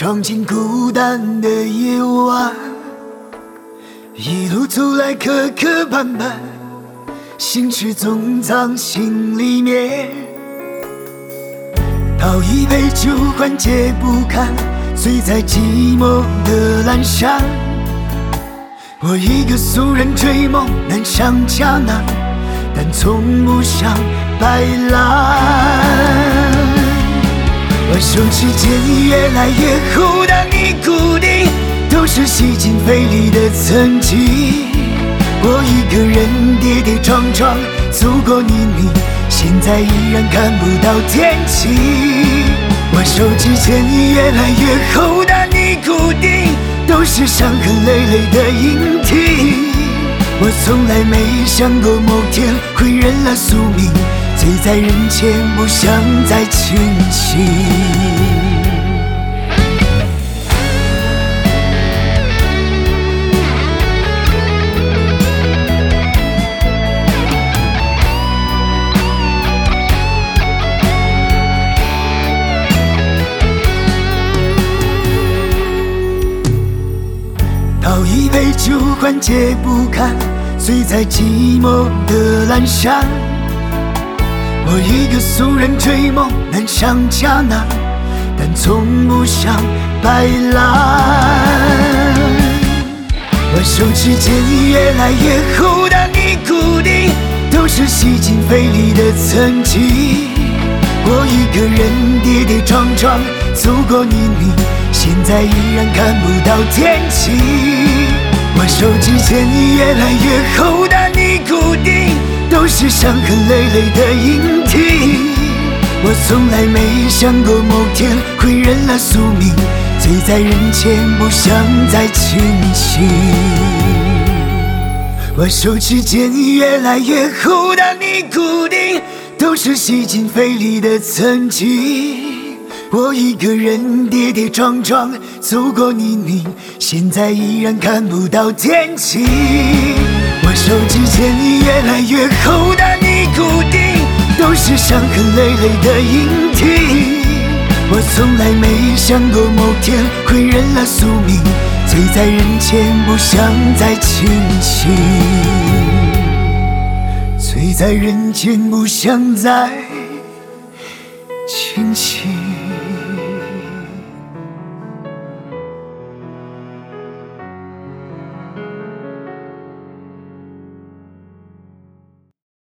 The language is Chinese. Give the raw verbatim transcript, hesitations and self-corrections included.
闯进孤单的夜晚，一路走来磕磕绊绊，心事总藏心里面。倒一杯酒缓解不堪，醉在寂寞的阑珊。我一个俗人追梦难上江南，但从不想白烂。我手指间越来越厚，当你固定都是洗尽费力的曾经。我一个人跌跌撞撞走过泥泞，现在依然看不到天晴。我手指间越来越厚，当你固定都是伤痕累累的印记。我从来没想过某天会认了宿命，醉在人前不想再清醒。倒一杯酒缓解不堪，醉在寂寞的阑珊。我一个俗人追梦难上江南，但从不想白烂。我手指间越来越厚，当你固定都是洗尽费力的曾经。我一个人跌跌撞撞走过泥泞，现在依然看不到天晴。我手指间越来越厚，当你固定都是伤痕累累的印记。我从来没想过某天会认了宿命，醉在人前不想再清醒。我手指间越来越厚，当你固定都是洗尽费力的曾经。我一个人跌跌撞撞走过泥泞，现在依然看不到天晴。我手指间越来越厚，当你固定都是伤痕累累的印记。我从来没想过某天会认了宿命，醉在人前不想再清醒。醉在人间不想再清醒。